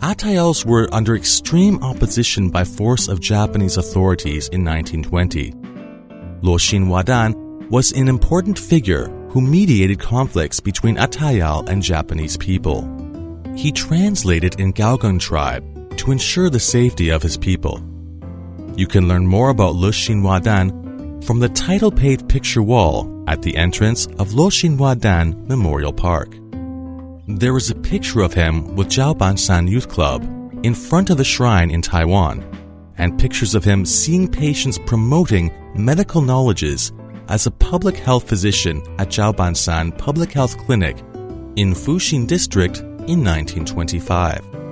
Atayals were under extreme opposition by force of Japanese authorities in 1920. Luo Xinhuadan was an important figure who mediated conflicts between Atayal and Japanese people. He translated in Gaogun tribe to ensure the safety of his people. You can learn more about Luo Xinhuadan from the title page picture wall at the entrance of Luo Xinhuadan Memorial Park. There is a picture of him with Jiaobanshan Youth Club in front of the shrine in Taiwan, and pictures of him seeing patients promoting medical knowledges as a public health physician at Jiaobanshan Public Health Clinic in Fuxing District in 1925.